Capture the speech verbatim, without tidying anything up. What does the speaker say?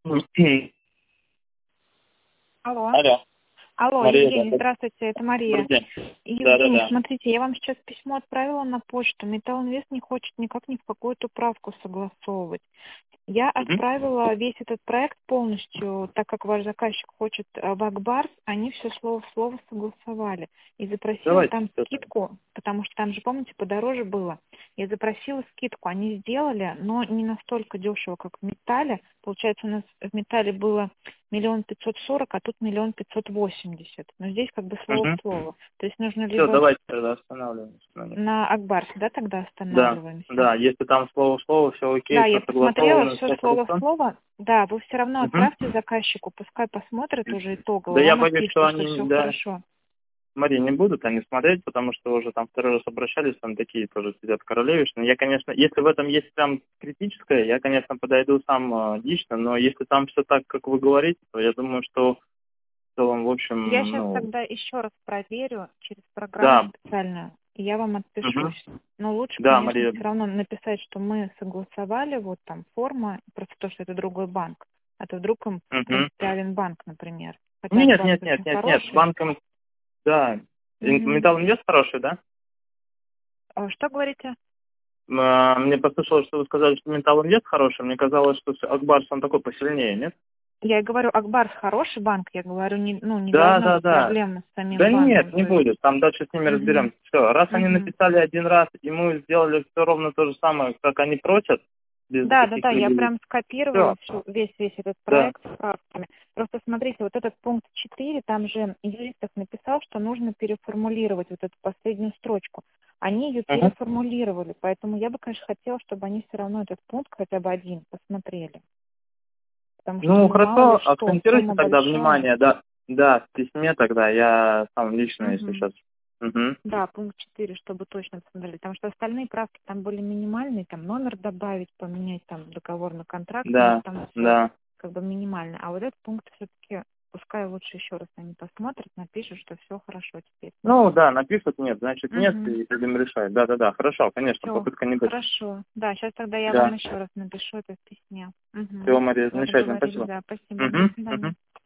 Окей. Алло. Алло. Алло, Мария, Евгений, да. здравствуйте, это Мария. Добрый день. Евгений, Да-да-да. смотрите, я вам сейчас письмо отправила на почту. Металлинвест не хочет никак ни в какую-то правку согласовывать. Я Мгм. отправила весь этот проект полностью, так как ваш заказчик хочет э, в Акбарс, они все слово в слово согласовали. И запросила Давайте. там всё так. скидку, потому что там же, помните, подороже было. Я запросила скидку, они сделали, но не настолько дешево, как в металле. Получается, у нас в металле было миллион пятьсот сорок, а тут миллион пятьсот восемьдесят. Но здесь как бы слово Мгм. в слово. То есть нужно Все, либо давайте тогда останавливаемся на них. на Акбарсе, да, тогда Да, останавливаемся? да, если там слово в слово, все окей, Да, я все посмотрела согласовано, все все слово в хорошо. слово. Да, вы все равно Мгм. отправьте заказчику, пускай посмотрит уже Да итогово, я вам боюсь, что отпишите, что они, все да, хорошо. Мария, не будут они смотреть, потому что уже там второй раз обращались, там такие тоже сидят королевишны. Я, конечно, если в этом есть прям критическое, я, конечно, подойду сам э, лично, но если там все так, как вы говорите, то я думаю, что в целом, в Я общем, сейчас ну, тогда еще раз проверю через программу да. специальную, и я вам Мгм. отпишусь. Но лучше, Да, конечно, Мария. все равно написать, что мы согласовали, вот там форма, просто то, что это другой банк. А то вдруг им Мгм. принципиален банк, например. Хотя Нет, Акбарс нет, нет, очень нет, нет, с хороший. банком, да. Ин- Мгм. Металл Инвест хороший, да? А что говорите? М, а, Мне послышалось, что вы сказали, что Металл Инвест хороший. Мне казалось, что Акбарс, он такой посильнее, нет? Я и говорю, Акбарс хороший банк, я говорю, не, ну, не Да, должно да, быть да. проблемы с самим Да нет, банком. не То есть, будет. Там дальше с ними мгм, разберемся. Все, раз они мгм. написали один раз, и мы сделали все ровно то же самое, как они просят, без Да, да, да, я каких-либо... прям скопировала Все, всю, весь, весь этот да. проект с правками. Просто смотрите, вот этот пункт четыре, там же юристов написал, что нужно переформулировать вот эту последнюю строчку. Они ее Мгм. переформулировали, поэтому я бы, конечно, хотела, чтобы они все равно этот пункт хотя бы один посмотрели. Потому что, Ну, ну, мало ли хорошо, что, акцентируйте сумма тогда большая. внимание, да, да, в письме тогда, я сам лично, если Мгм. сейчас... Угу. Да, пункт четыре, чтобы точно посмотрели. Потому что остальные правки там были минимальные, там номер добавить, поменять там договор на контракт, но это Да, там все да. как бы минимально. А вот этот пункт все-таки, пускай лучше еще раз они посмотрят, напишут, что все хорошо теперь. Ну, да, напишут нет, значит нет, Угу. и будем решать. Да-да-да, хорошо, конечно, Все, попытка не быть. хорошо. Да, сейчас тогда я вам Да. еще раз напишу это в письме. Угу. Всего, Мария, Все, замечательно, договорились, спасибо. да, спасибо, до Угу, свидания. угу.